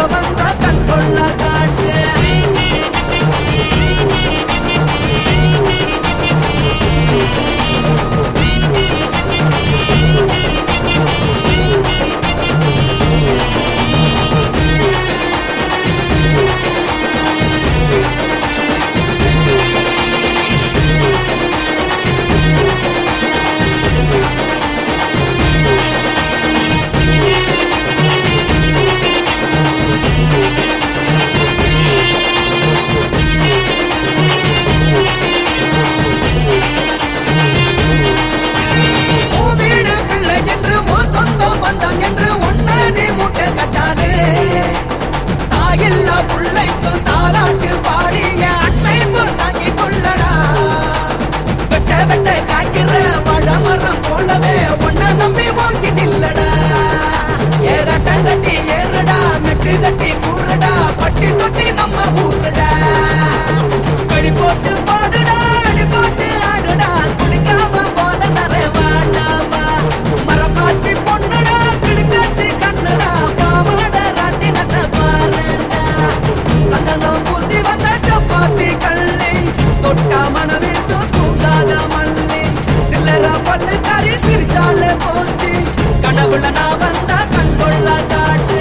வந்தா கண் கொள்ள காட்டு. புள்ளைக்கும் தாலாட்டு பாடிய அன்னை போல் தாங்கி கொள்ளடா. வெட்ட வெட்ட காய்க்கிற மழமரம் போலவே ஒன்ன நம்பி வாங்கி நில்லடா. ஏறட்டம் கட்டி ஏறுடா, மெட்டு கட்டி கூறுடா, பட்டி தொட்டி நம்ம ஊருடா. கடி போட்டு பாடுடா, அடி போட்டு ஆடுடா, குடிக்காம போத தர வாடாமா. மரப்பாச்சி பொண்ணுடா, கிளிக்காச்சி கண்ணுடா, பாவாட ராட்டி நட்ட பாருடா. சந்தனம் பூசி வந்த சப்பாத்தி கள்ளி, தொட்டா மனவீசு தூங்காத மல்லி. சில்லற பல்லு கறி சிரிச்சாலே போச்சு, கனவுல நான் வந்தா கண் கொள்ள காட்டு.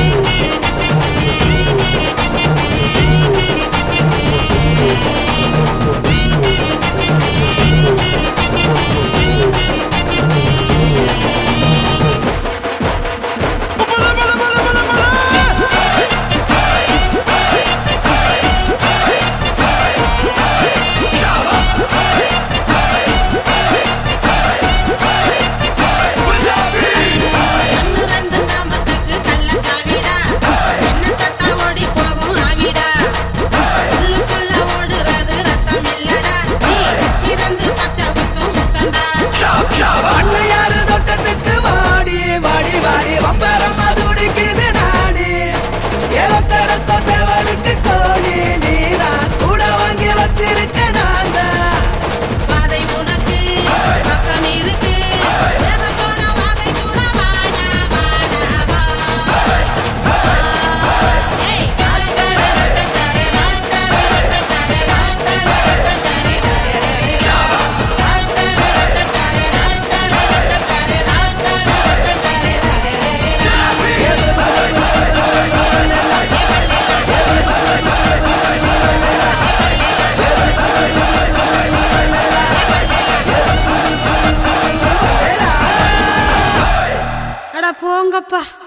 அண்ணையாரு தோட்டத்துக்கு வாடி வாடி வாடி வம்பரமா துடிக்குது நாடி. ஏறத்தரத்த செவலுக்கு கோழி நீதான் கூட வாங்கி வச்சிருக்க நான் தான். பாதை உனக்கு பக்கம் இருக்கு, போன வாகை கூட வாடா வாடா வா. ஏய் காட்டரே ரட்டரே ரட்டரே ரட்டரே ரட்டரே அட போங்கப்பா.